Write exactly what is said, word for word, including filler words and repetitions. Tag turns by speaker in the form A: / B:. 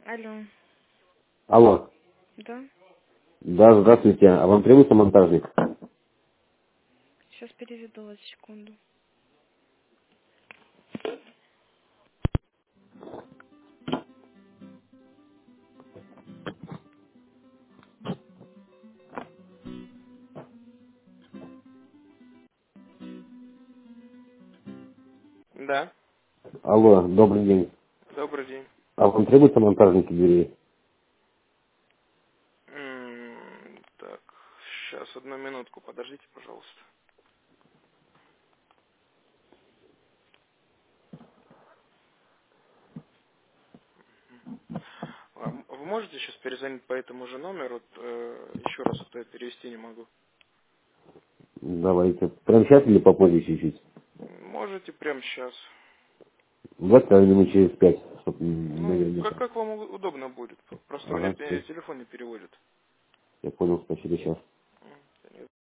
A: Алло.
B: Алло.
A: Да?
B: Да, здравствуйте. А вам требуется монтажник?
A: Сейчас переведу вас, секунду. Да,
B: Алло, добрый день.
A: добрый день.
B: А вам требуется монтажник дверей?
A: М, Так, сейчас одну минутку, подождите, пожалуйста. А м- Вы можете сейчас перезвонить по этому же номеру? Вот, э, еще раз, а то я перевести не могу.
B: Давайте. Прямо сейчас или попозже чуть-чуть?
A: Можете прямо сейчас.
B: Давайте, наверное, минут через пять, чтобы
A: Ну, как,
B: наверняка.
A: как вам у- удобно будет. Просто у меня
B: Ага,
A: э,
B: все.
A: телефон не переводит.
B: Я понял, спасибо, сейчас.